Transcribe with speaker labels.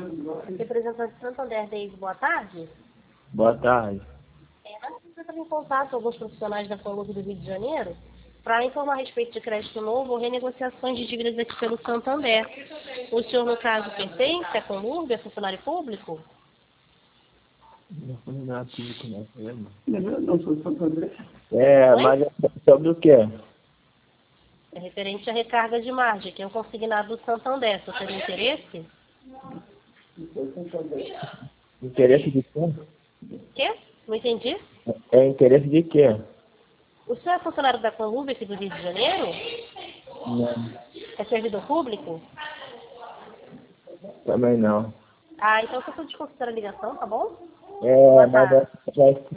Speaker 1: Representante de Santander, Deise, boa tarde.
Speaker 2: Boa tarde.
Speaker 1: Nós entramos em contato com alguns profissionais da Conlub do Rio de Janeiro para informar a respeito de crédito novo ou renegociações de dívidas aqui pelo Santander. O senhor, no caso, pertence à Conlub, é funcionário público?
Speaker 2: Não é público, não.
Speaker 3: Não sou Santander.
Speaker 2: Mas é sobre o quê?
Speaker 1: É referente à recarga de margem, que é um consignado do Santander. O senhor tem interesse?
Speaker 2: Interesse de quê?
Speaker 1: Quê? Não entendi.
Speaker 2: É interesse de quê?
Speaker 1: O senhor é funcionário da Conlub aqui do Rio de Janeiro?
Speaker 2: Não,
Speaker 1: É servidor público?
Speaker 2: também não.
Speaker 1: Ah, então eu só desconsidero a ligação, tá bom?
Speaker 2: Mas
Speaker 1: Boa tarde.
Speaker 2: é